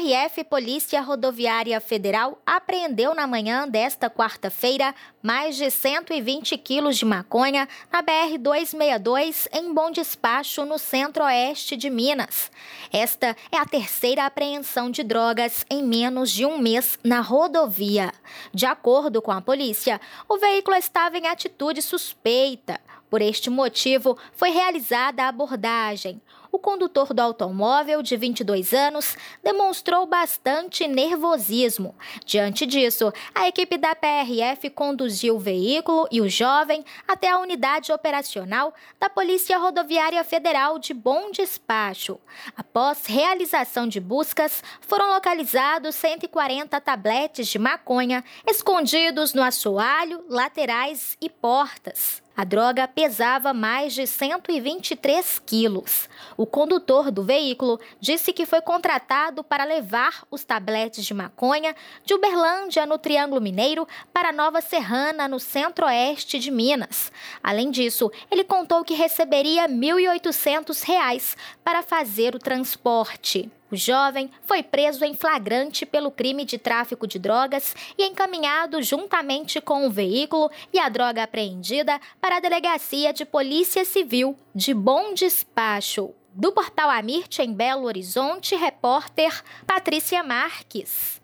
PRF Polícia Rodoviária Federal apreendeu na manhã desta quarta-feira mais de 120 quilos de maconha na BR-262 em Bom Despacho, no centro-oeste de Minas. Esta é a terceira apreensão de drogas em menos de um mês na rodovia. De acordo com a polícia, o veículo estava em atitude suspeita. Por este motivo, foi realizada a abordagem. O condutor do automóvel, de 22 anos, demonstrou bastante nervosismo. Diante disso, a equipe da PRF conduziu o veículo e o jovem até a unidade operacional da Polícia Rodoviária Federal de Bom Despacho. Após realização de buscas, foram localizados 140 tabletes de maconha escondidos no assoalho, laterais e portas. A droga pesava mais de 123 quilos. O condutor do veículo disse que foi contratado para levar os tabletes de maconha de Uberlândia, no Triângulo Mineiro, para Nova Serrana, no centro-oeste de Minas. Além disso, ele contou que receberia R$ 1.800 para fazer o transporte. O jovem foi preso em flagrante pelo crime de tráfico de drogas e encaminhado juntamente com o veículo e a droga apreendida para a Delegacia de Polícia Civil de Bom Despacho. Do Portal Amirte, em Belo Horizonte, repórter Patrícia Marques.